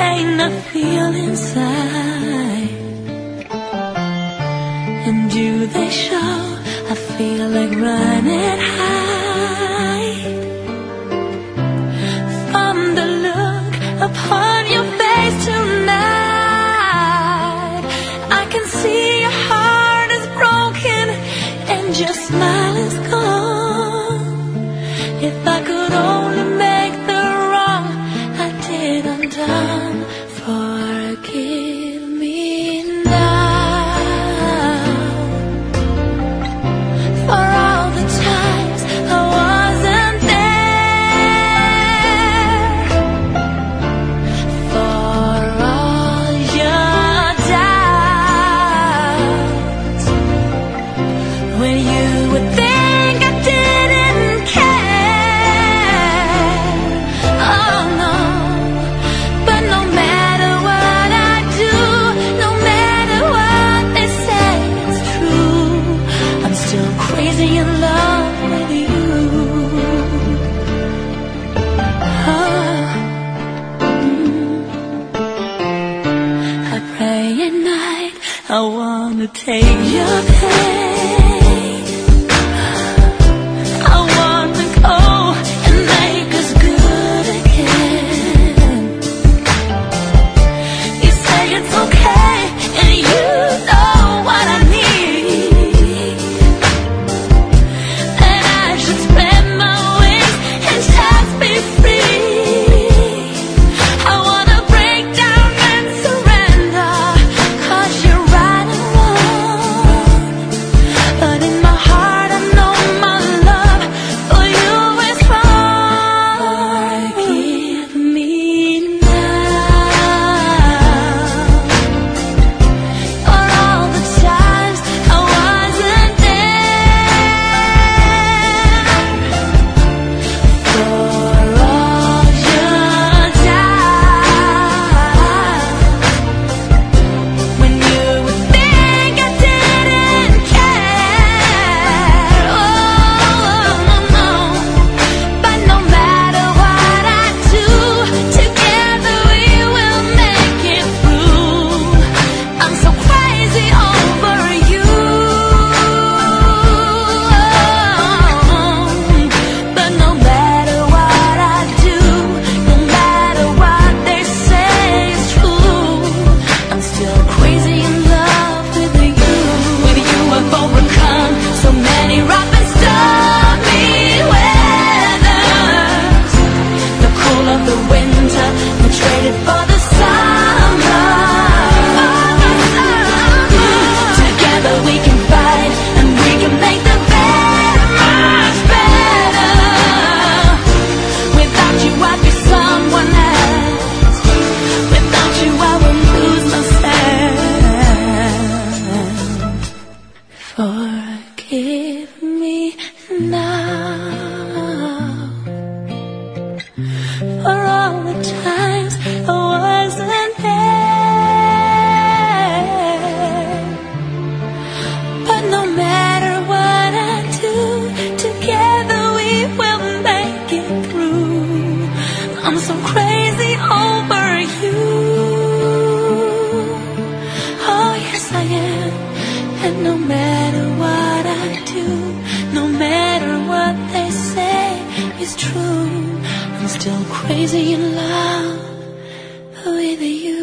pain I feel inside, and do they show? I feel like running high from the look upon your face tonight. I can see your heart is broken and your smile is gone. If I could only make the wrong I did undone, forgive me now for all the times I wasn't there, for all your doubts when you would think I didn't care. Oh no, but no matter what I do, no matter what they say, it's true. I'm still crazy in love with you. Oh, I pray at night, I wanna take your pain. I wanna go and make us good again. You say it's okay, and you know what I need, that I should spread my wings and just be free. I wanna break down and surrender, 'cause you're right and wrong. But in my heart I know my love for you is wrong. Forgive me now for all the times I wasn't there, for all your doubts when you would think I didn't care. Oh no, but no matter what I do, together we will make it through. I'm so crazy over you, but no matter what I do, no matter what they say, it's true. I'm still crazy in love with you. With you I've overcome so many rough and stormy weathers. The cool of the winter, we traded for the summer. Together we can fight and we can make the bad much better. Without you I'd be someone else. Without you I would lose myself. Forgive me now for all the times I wasn't there. But no matter what I do, together we will make it through. I'm so crazy over you. Oh yes I am. And no matter what I do, no matter what they say, it's true. I'm still crazy in love with you.